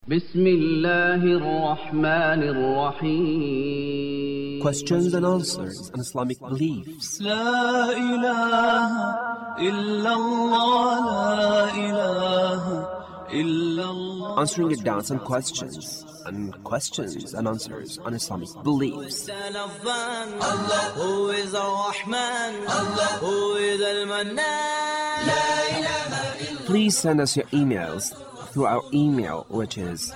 بسم الله الرحمن الرحيم. Questions and answers on Islamic beliefs. لا إله إلا الله لا إله إلا الله. Answering your doubts and questions and answers on Islamic beliefs. Allah who is Ar-Rahman, Allah who is Al-Mannan. لا إله إلا. Please send us your emails through our email, which is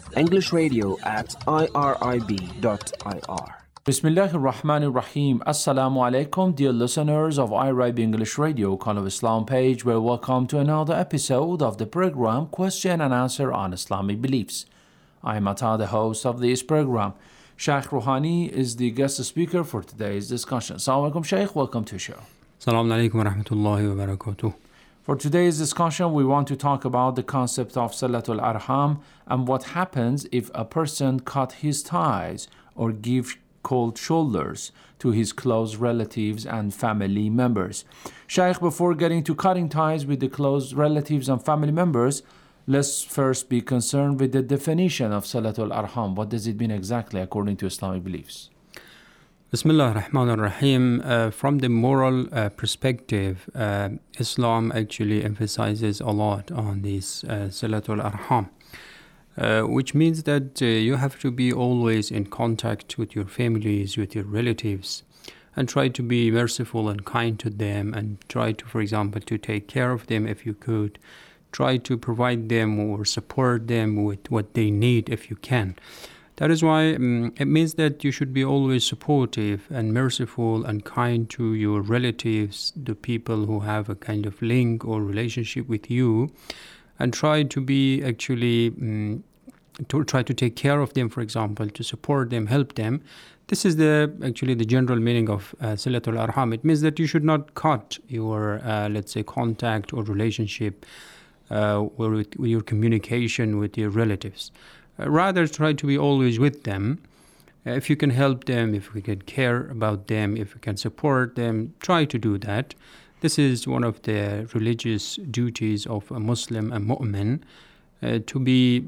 englishradio@irib.ir. Bismillahir Rahmanir Rahim. Assalamu alaikum, dear listeners of IRIB English Radio, Call of Islam page. Well, welcome to another episode of the program Question and Answer on Islamic Beliefs. I am Ata, the host of this program. Sheikh Rouhani is the guest speaker for today's discussion. Assalamu alaikum, Sheikh. Welcome to the show. Assalamu alaikum wa rahmatullahi wa barakatuh. For today's discussion, we want to talk about the concept of Salatul Arham and what happens if a person cut his ties or give cold shoulders to his close relatives and family members. Shaykh, before getting to cutting ties with the close relatives and family members, let's first be concerned with the definition of Salatul Arham. What does it mean exactly according to Islamic beliefs? Bismillah ar-Rahman ar-Rahim. From the moral perspective, Islam actually emphasizes a lot on this Salatul Arham, which means that you have to be always in contact with your families, with your relatives, and try to be merciful and kind to them, and try to, for example, to take care of them if you could. Try to provide them or support them with what they need if you can. That is why it means that you should be always supportive and merciful and kind to your relatives, the people who have a kind of link or relationship with you, and try to be actually, to try to take care of them, for example, to support them, help them. This is the general meaning of Salatul Arham. It means that you should not cut your, let's say, contact or relationship with your communication with your relatives. Rather, try to be always with them. If you can help them, if you can care about them, if you can support them, try to do that. This is one of the religious duties of a Muslim, a mu'min, to be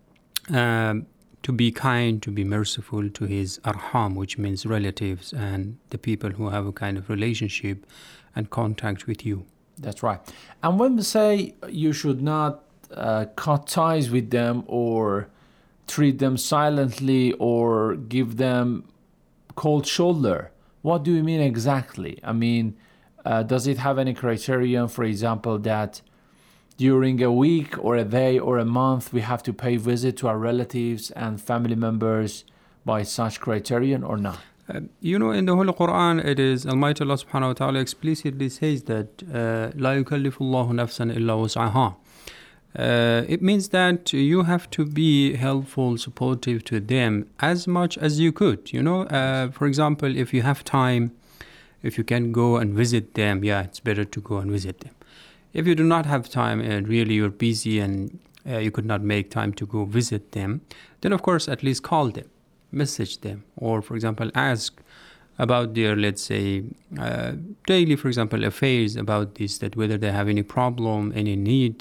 kind, to be merciful to his arham, which means relatives and the people who have a kind of relationship and contact with you. That's right. And when we say you should not cut ties with them or treat them silently or give them cold shoulder, what do you mean exactly? I mean, does it have any criterion, for example, that during a week or a day or a month we have to pay visit to our relatives and family members by such criterion or not? In the Holy Quran, it is Almighty Allah subhanahu wa ta'ala explicitly says that لا يكلف الله نفسا إلا وسعها. It means that you have to be helpful, supportive to them as much as you could. For example, if you have time, if you can go and visit them, it's better to go and visit them. If you do not have time and really you're busy and you could not make time to go visit them, then of course at least call them, message them, or for example ask about their, let's say, daily, for example, affairs about this, that whether they have any problem, any need.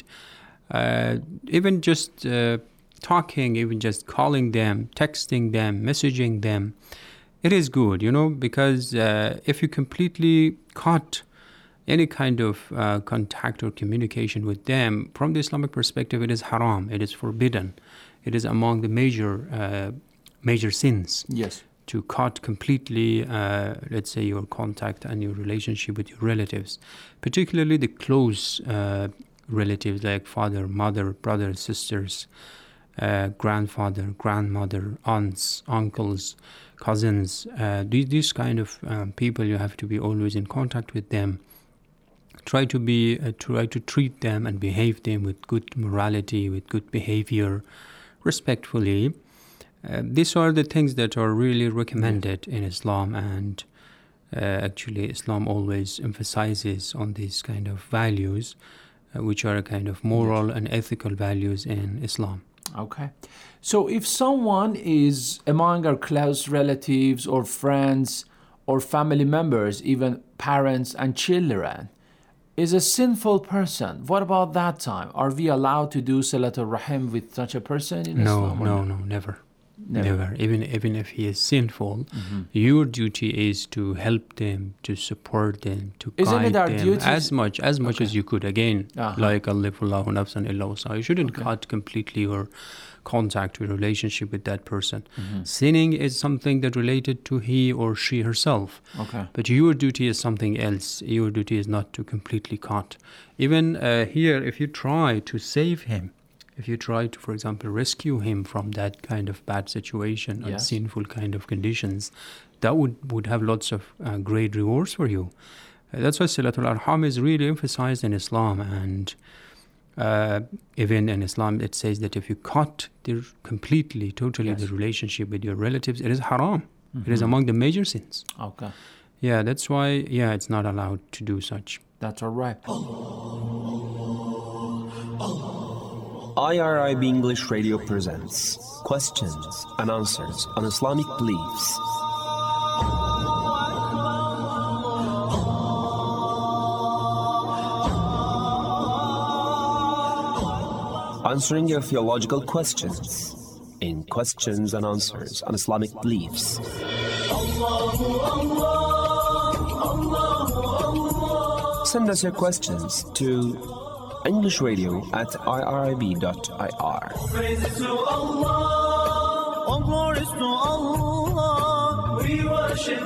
Even just talking, even just calling them, texting them, messaging them, it is good, because if you completely cut any kind of contact or communication with them, from the Islamic perspective, it is haram, it is forbidden. It is among the major sins. Yes. To cut completely, let's say, your contact and your relationship with your relatives, particularly the close relatives like father, mother, brothers, sisters, grandfather, grandmother, aunts, uncles, cousins. These kind of people, you have to be always in contact with them. Try to treat them and behave them with good morality, with good behavior, respectfully. These are the things that are really recommended in Islam, and actually Islam always emphasizes on these kind of values, which are a kind of moral and ethical values in Islam. Okay. So if someone is among our close relatives or friends or family members, even parents and children, is a sinful person. What about that time? Are we allowed to do Salatul Rahim with such a person in Islam? No, never. Never. Even if he is sinful, your duty is to help them, to support them, to Isn't guide it our them duty? as much as you could. Again, like Alifullahu nafsan illa wusaha. You shouldn't cut completely your contact, your relationship with that person. Sinning is something that related to he or she herself. Okay. But your duty is something else. Your duty is not to completely cut. Even here, if you try to save him, if you try to, for example, rescue him from that kind of bad situation and sinful kind of conditions, that would have lots of great rewards for you. That's why Salatul Arham is really emphasized in Islam. And even in Islam, it says that if you cut completely, totally the relationship with your relatives, it is haram. It is among the major sins. Okay. Yeah, that's why, it's not allowed to do such. That's all right. IRIB English Radio presents Questions and Answers on Islamic Beliefs. Answering your theological questions in Questions and Answers on Islamic Beliefs. Send us your questions to EnglishRadio@irib.ir. Praises to Allah, all glories to Allah. We worship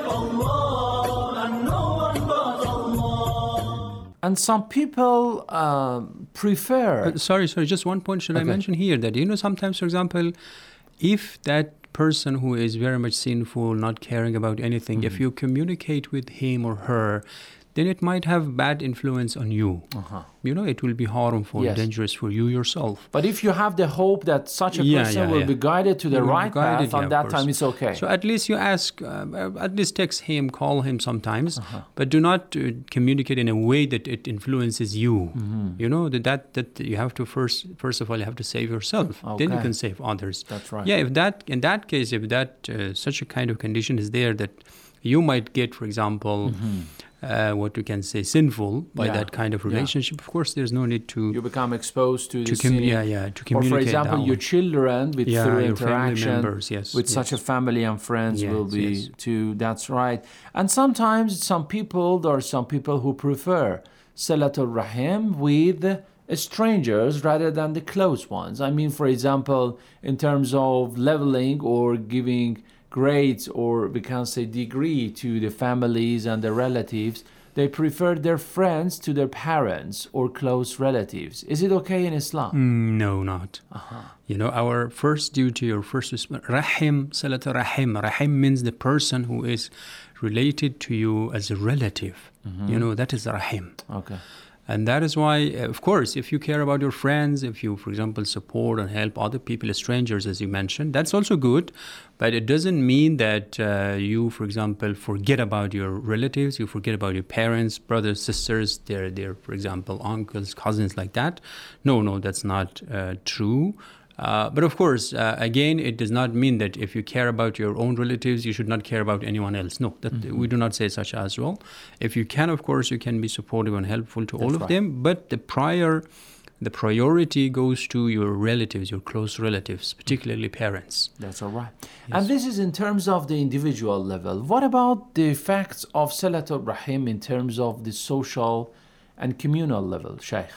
Allah and no one but Allah. And some people prefer... Sorry, just one point should I mention here that, sometimes, for example, if that person who is very much sinful, not caring about anything, if you communicate with him or her, then it might have bad influence on you. It will be harmful, dangerous for you yourself. But if you have the hope that such a person will be guided to the right path, on that time it's okay. So at least you ask, at least text him, call him sometimes, but do not communicate in a way that it influences you. That you have to first of all, you have to save yourself. Then you can save others. That's right. Yeah, in that case, if such a kind of condition is there that you might get, for example, what we can say sinful by that kind of relationship. Of course, there's no need to... You become exposed to the to communicate. Or, for example, your children through your interaction members, with such a family and friends will be too. That's right. And sometimes there are some people who prefer Salatul Rahim with strangers rather than the close ones. I mean, for example, in terms of leveling or giving grades, or we can say degree, to the families and the relatives, they prefer their friends to their parents or close relatives. Is it okay in Islam? No, not. Our first duty or first Rahim, Salatul Rahim. Rahim means the person who is related to you as a relative. That is Rahim. Okay. And that is why, of course, if you care about your friends, if you, for example, support and help other people, strangers, as you mentioned, that's also good. But it doesn't mean that you, for example, forget about your relatives, you forget about your parents, brothers, sisters, their, for example, uncles, cousins, like that. No, that's not true. But of course, again, it does not mean that if you care about your own relatives, you should not care about anyone else. No, we do not say such as well. If you can, of course, you can be supportive and helpful to all of them. But the priority goes to your relatives, your close relatives, particularly parents. That's all right. Yes. And this is in terms of the individual level. What about the effects of Salatul Rahim in terms of the social and communal level, Sheikh?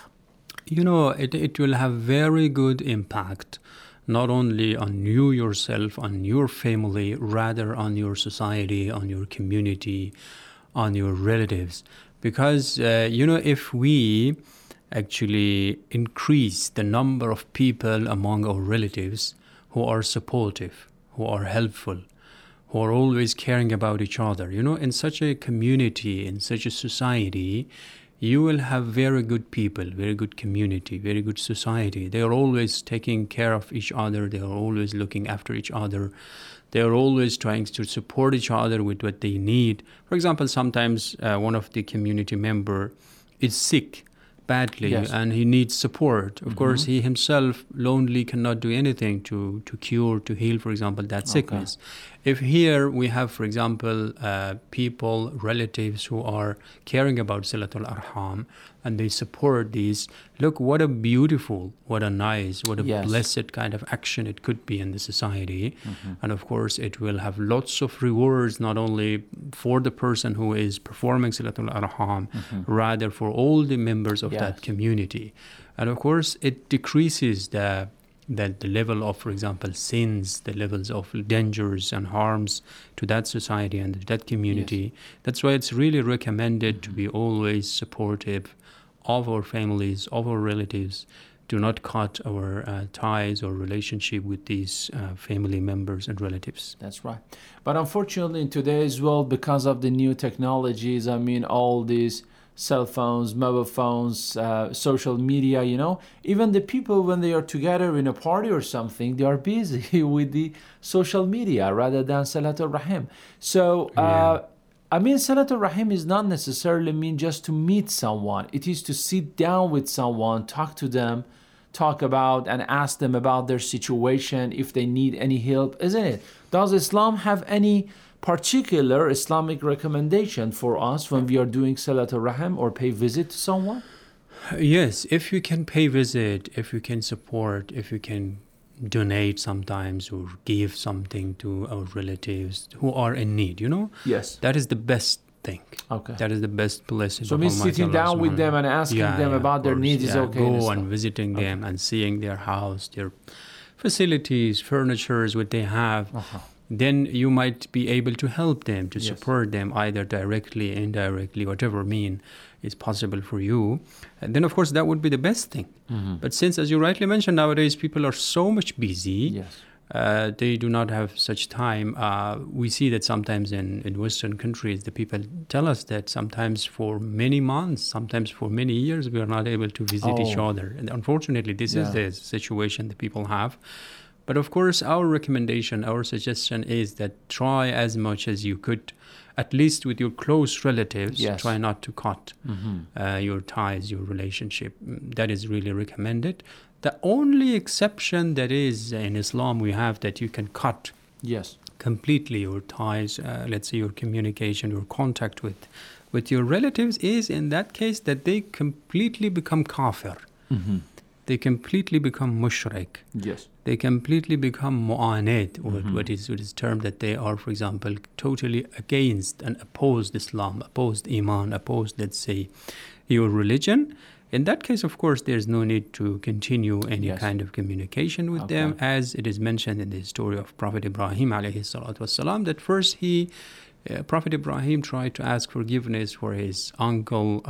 It will have very good impact, not only on you yourself, on your family, rather on your society, on your community, on your relatives. Because, if we actually increase the number of people among our relatives who are supportive, who are helpful, who are always caring about each other, in such a community, in such a society, you will have very good people, very good community, very good society. They are always taking care of each other. They are always looking after each other. They are always trying to support each other with what they need. For example, sometimes one of the community member is sick badly and he needs support. Of course, he himself lonely cannot do anything to cure, to heal, for example, that sickness. If here we have, for example, people, relatives who are caring about Silatul Arham and they support these, look, what a beautiful, what a nice, what a Yes. blessed kind of action it could be in the society. And of course, it will have lots of rewards, not only for the person who is performing Silatul Arham, rather for all the members of Yes. that community. And of course, it decreases the level of, for example, sins, the levels of dangers and harms to that society and that community. That's why it's really recommended to be always supportive of our families, of our relatives. Do not cut our ties or relationship with these family members and relatives. That's right. But unfortunately, in today's world, because of the new technologies, I mean, all these cell phones, mobile phones, social media, even the people, when they are together in a party or something, they are busy with the social media rather than Salatul Rahim. So, I mean, Salatul Rahim is not necessarily mean just to meet someone. It is to sit down with someone, talk to them, talk about and ask them about their situation, if they need any help, isn't it? Does Islam have any particular Islamic recommendation for us when we are doing Salatul Rahim or pay visit to someone? Yes, if you can pay visit, if you can support, if you can donate sometimes or give something to our relatives who are in need, Yes. that is the best thing. Okay. That is the best blessing. So of me Almighty sitting Allah down with Subhanahu them wa and asking Ta'ala. them about of their course, needs is okay in Go Islam. and visiting them and seeing their house, their facilities, furnitures, what they have. Then you might be able to help them, to support them either directly, indirectly, whatever mean is possible for you. And then, of course, that would be the best thing. But since, as you rightly mentioned, nowadays people are so much busy, they do not have such time. We see that sometimes in Western countries, the people tell us that sometimes for many months, sometimes for many years, we are not able to visit each other. And unfortunately, this is the situation that people have. But of course, our recommendation, our suggestion is that try as much as you could, at least with your close relatives, try not to cut your ties, your relationship. That is really recommended. The only exception that is in Islam we have that you can cut completely your ties, let's say your communication, your contact with your relatives, is in that case that they completely become kafir. They completely become mushrik. They completely become mu'anid, what is termed that they are, for example, totally against and opposed Islam, opposed Iman, opposed, let's say, your religion. In that case, of course, there's no need to continue any kind of communication with them, as it is mentioned in the story of Prophet Ibrahim alayhi salatu wasalam, that first Prophet Ibrahim tried to ask forgiveness for his uncle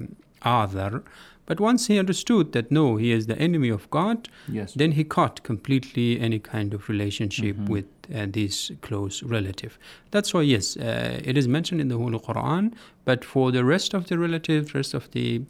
Azar. But once he understood that no, he is the enemy of God, then he cut completely any kind of relationship with this close relative. That's why, it is mentioned in the Holy Quran, but for the rest of the relatives, rest of the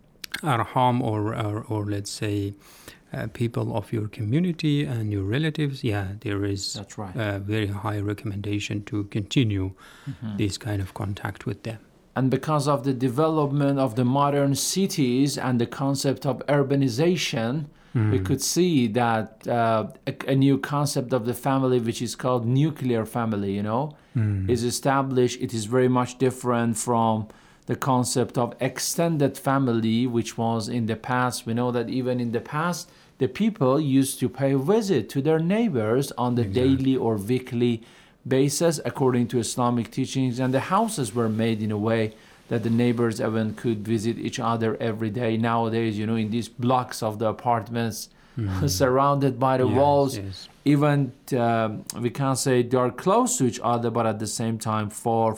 arham or let's say people of your community and your relatives, there is a very high recommendation to continue this kind of contact with them. And because of the development of the modern cities and the concept of urbanization, we could see that a new concept of the family, which is called nuclear family, is established. It is very much different from the concept of extended family, which was in the past. We know that even in the past, the people used to pay a visit to their neighbors on the daily or weekly basis according to Islamic teachings, and the houses were made in a way that the neighbors even could visit each other every day. Nowadays, in these blocks of the apartments surrounded by the walls, even we can't say they are close to each other, but at the same time far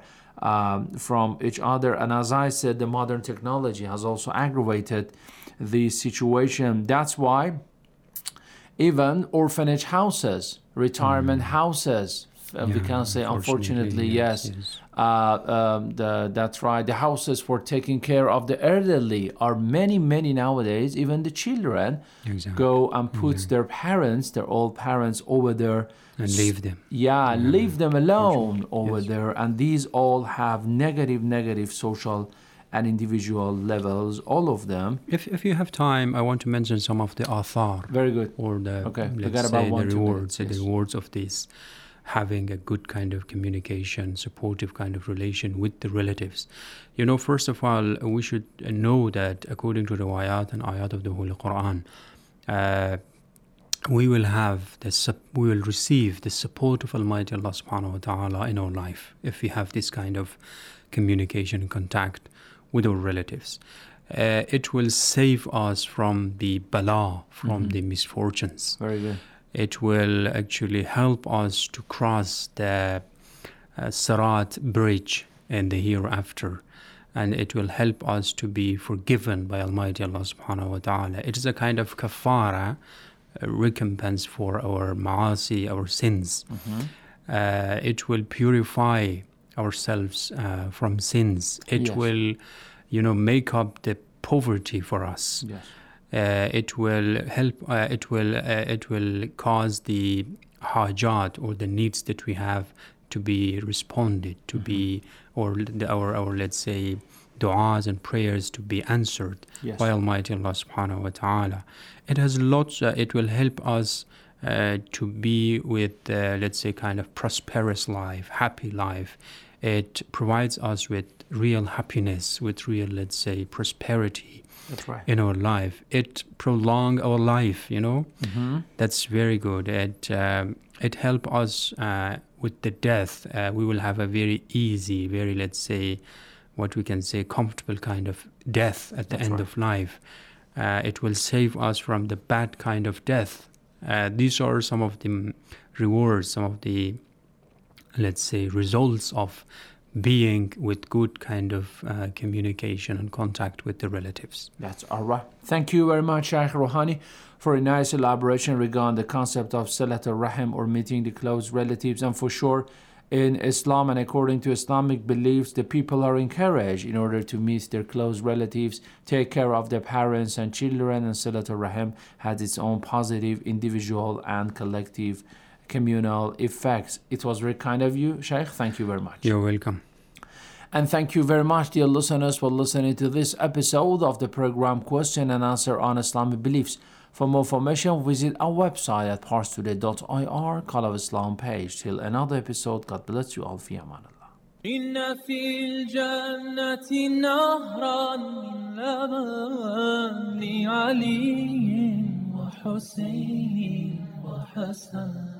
from each other. And as I said, the modern technology has also aggravated the situation. That's why even orphanage houses, retirement houses, we can say, unfortunately, that's right. The houses for taking care of the elderly are many nowadays. Even the children go and put their old parents over there. And leave them. Leave them alone over there. And these all have negative social and individual levels, all of them. If you have time, I want to mention some of the athar. Very good. Or the, let's say, the rewards, the rewards of these having a good kind of communication, supportive kind of relation with the relatives. First of all, we should know that according to the ayat and ayat of the Holy Quran, we will receive the support of Almighty Allah subhanahu wa ta'ala in our life if we have this kind of communication and contact with our relatives. It will save us from the bala, from the misfortunes. Very good. It will actually help us to cross the Sirat bridge in the hereafter. And it will help us to be forgiven by Almighty Allah subhanahu wa ta'ala. It is a kind of kafara, a recompense for our ma'asi, our sins. It will purify ourselves from sins. It will, make up the poverty for us. Yes. It will help. It will cause the hajat, or the needs that we have, to be responded, to be, or our let's say du'as and prayers to be answered by Almighty Allah subhanahu wa ta'ala. It has lots. It will help us to be with let's say kind of prosperous life, happy life. It provides us with real happiness, with real, let's say, prosperity. That's right. In our life. It prolong our life, That's very good. It help us with the death. We will have a very easy, very, let's say, what we can say, comfortable kind of death at the end of life. It will save us from the bad kind of death. These are some of the rewards, some of the, let's say, results of being with good kind of communication and contact with the relatives. That's all right. Thank you very much, Shaykh Rouhani, for a nice elaboration regarding the concept of Silat al-Rahim, or meeting the close relatives. And for sure, in Islam and according to Islamic beliefs, the people are encouraged in order to meet their close relatives, take care of their parents and children, and Silat al-Rahim has its own positive individual and collective communal effects. It was very kind of you, Shaykh. Thank you very much. You're welcome. And thank you very much, dear listeners, for listening to this episode of the program Question and Answer on Islamic Beliefs. For more information, visit our website at parstoday.ir, Call of Islam page. Till another episode, God bless you all. Fi aman Allah. إن في الجنة نهرا من لبن لعلي وحسين وحسن